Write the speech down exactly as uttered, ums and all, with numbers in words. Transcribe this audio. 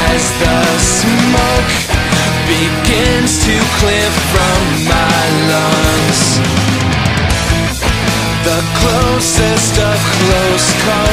as the smoke begins to clear from my lungs. The closest of close calls